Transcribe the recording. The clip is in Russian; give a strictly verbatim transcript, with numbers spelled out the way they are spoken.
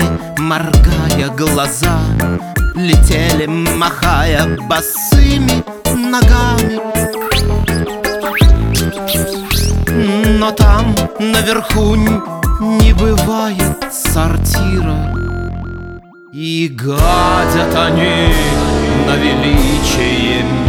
моргая глаза, летели, махая босыми ногами. Но там наверху не бывает сортира, и гадят они на величие